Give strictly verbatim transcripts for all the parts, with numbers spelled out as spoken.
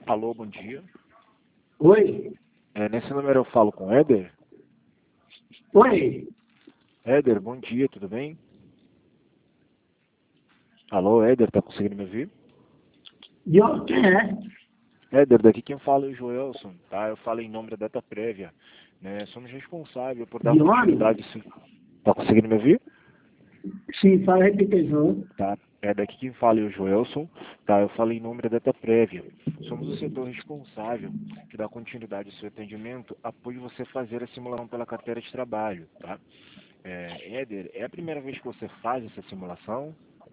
Alô, bom dia. Oi? É, nesse número eu falo com Éder. Oi? Éder, bom dia, tudo bem? Alô, Éder, tá conseguindo me ouvir? E ó, quem é? Éder, daqui quem fala é o Joelson, tá? Eu falo em nome da Data Prévia, né? Somos responsáveis por dar De onde? continuidade... sim. Tá conseguindo me ouvir? Sim, fala repetição. Tá. É daqui quem fala é o Joelson, tá? Eu falo em nome da Data Prévia. Somos o setor responsável que dá continuidade ao seu atendimento após você fazer a simulação pela carteira de trabalho, tá? É, Éder, é a primeira vez que você faz essa simulação?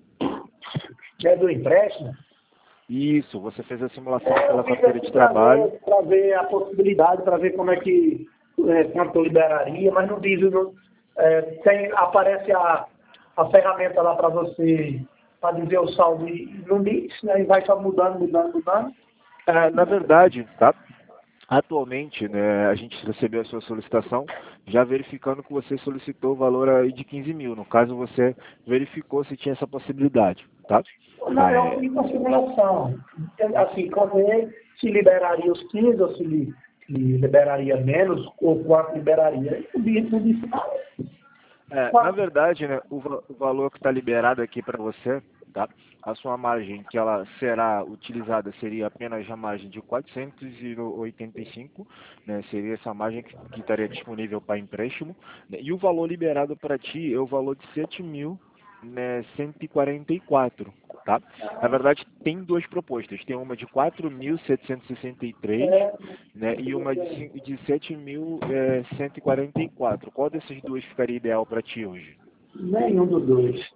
Que é do empréstimo? Isso, você fez a simulação É, eu pela fiz carteira de assim para trabalho. ver, pra ver a possibilidade, para ver como é que, é, quanto eu liberaria, mas não diz, não, é, tem, aparece a, a ferramenta lá para você, para dizer o saldo e não diz, né, e vai só mudando, mudando, mudando. É, na verdade, tá? Atualmente, né, a gente recebeu a sua solicitação, já verificando que você solicitou o valor aí de quinze mil. No caso, você verificou se tinha essa possibilidade, tá? Não, eu É, fiz uma simulação. Assim, para ver se liberaria os quinze ou se, li- se liberaria menos, ou quanto liberaria. Eu disse, eu disse, é, na quanto? verdade, né, o, va- o valor que está liberado aqui para você, tá? A sua margem que ela será utilizada seria apenas a margem de quatrocentos e oitenta e cinco, né? Seria essa margem que, que estaria disponível para empréstimo, né? E o valor liberado para ti é o valor de sete mil, né, cento e quarenta e quatro, tá? Na verdade, tem duas propostas. Tem uma de quatro mil setecentos e sessenta e três, É, né, e uma de, cin- de sete mil cento e quarenta e quatro. Qual dessas duas ficaria ideal para ti hoje? nenhum dos dois.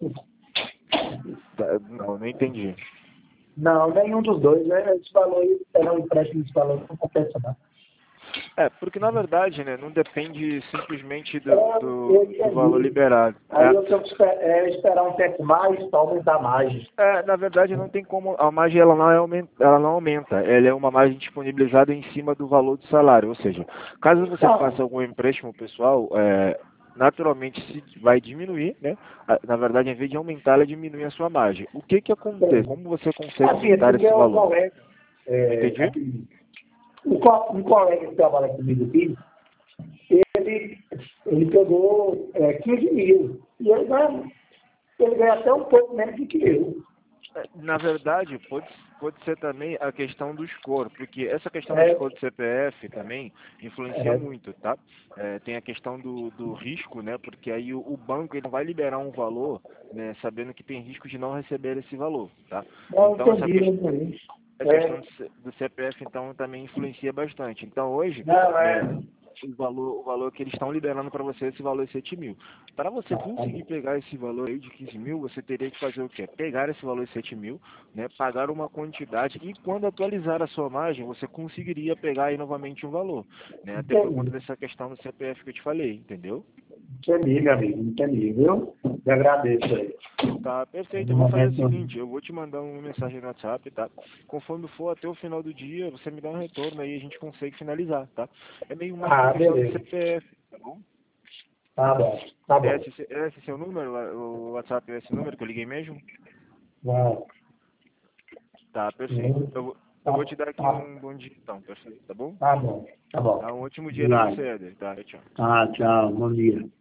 Tá, não, não entendi. Não, nenhum dos dois. Né? Esse valor aí, era um empréstimo desse valor, não compensa não. É, porque na verdade, né, não depende simplesmente É, do, eu do, do valor entendi. liberado. Aí É, eu tenho que esper- é, esperar um tempo mais para aumentar a margem. é, na verdade, não tem como. A margem ela não, é aumen- ela não aumenta. Ela é uma margem disponibilizada em cima do valor do salário. Ou seja, caso você Então, faça algum empréstimo pessoal, é, naturalmente se vai diminuir, né? A- Na verdade, em vez de aumentar, ela diminui a sua margem. O que que acontece? tem. Como você consegue Assim, é aumentar porque esse o valor? colega, Não é, entendi? aqui, um, co- um colega que trabalha comigo aqui, ele, ele pegou é, quinze mil. E ele ganha, ele ganha até um pouco menos do que eu. É, na verdade, pode, pode ser também a questão do score, porque essa questão do É, score do C P F também influencia é, muito, tá? É, tem a questão do, do risco, né? Porque aí o, o banco ele vai liberar um valor, né? Sabendo que tem risco de não receber esse valor, tá? não Então essa, entendi, não ques- entendi. a questão É, do, C- do C P F então também influencia bastante. Então hoje, não, né? é. O valor, o valor que eles estão liberando para você, esse valor é sete mil. Para você Tá, tá conseguir bom. pegar esse valor aí de quinze mil, você teria que fazer o quê? Pegar esse valor de sete mil, né, pagar uma quantidade e quando atualizar a sua margem, você conseguiria pegar aí novamente um valor, né, até por conta Entendi. dessa questão do C P F que eu te falei, entendeu? Entendi, meu amigo. Entendi, viu? Eu agradeço aí. Tá, perfeito. No Eu vou fazer o momento, seguinte, eu vou te mandar uma mensagem no WhatsApp, tá? Conforme for até o final do dia, você me dá um retorno aí e a gente consegue finalizar, tá? É meio mais por ah, questão do beleza. C P F, tá bom? Tá bom, tá É bom. esse, é esse seu número? O WhatsApp é esse número que eu liguei mesmo? Vai. Tá, perfeito. Hum, Eu, vou- eu Tá, vou te dar aqui tá, um bom dia então, perfeito, tá bom? tá bom, tá bom. Tá, um ótimo dia pra você, Obrigado. Éder. Tá, tchau. Ah, tchau, bom dia.